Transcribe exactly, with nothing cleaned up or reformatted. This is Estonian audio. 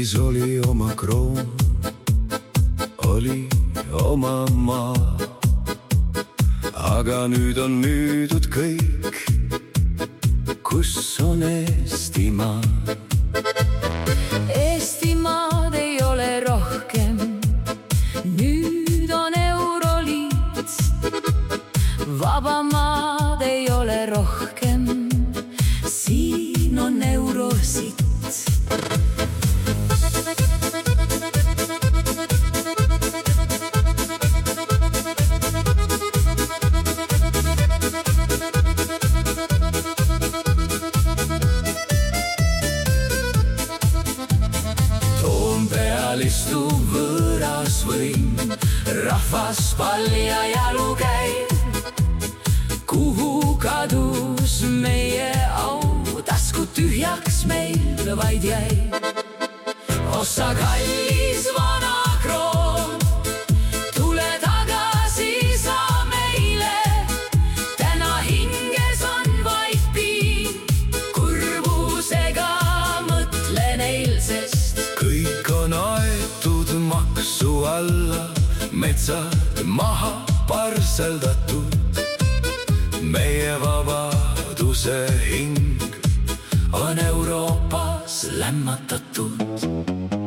Eestis oli oma kroon, oli oma maa, aga nüüd on müüdud kõik. Kus on Eestimaa? Eestimaad ei ole rohkem, nüüd on Euroliit. Vabamaad ei ole rohkem, siin on Eurositt. Toompeal istuv võõras võim, rahvas palja jalu käib. Kuhu kadus meie au, tasku tühjaks meil vaid jäi. Ossa kallis vana kroon, tule tagasi sa meile. Täna hinges on vaid piin, kurbusega mõtlen eilsest. Kõik on aetud maksu alla, metsad maha parseldatud. Meie vabaduse hing on Euroopas lämmatatud.